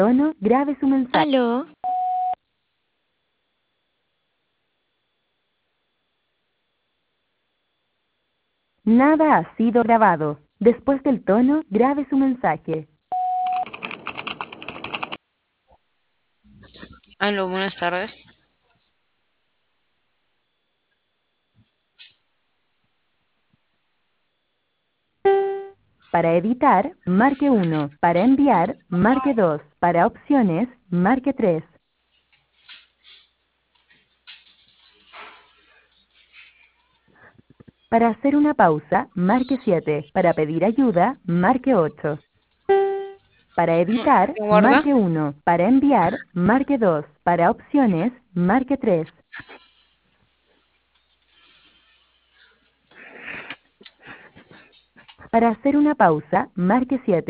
tono, grabe su mensaje. Aló. Nada ha sido grabado. Después del tono, grabe su mensaje. Aló, buenas tardes. Para editar, marque 1. Para enviar, marque 2. Para opciones, marque 3. Para hacer una pausa, marque 7. Para pedir ayuda, marque 8. Para editar, ¿Me guarda? marque 1. Para enviar, marque 2. Para opciones, marque 3. Para hacer una pausa, marque 7.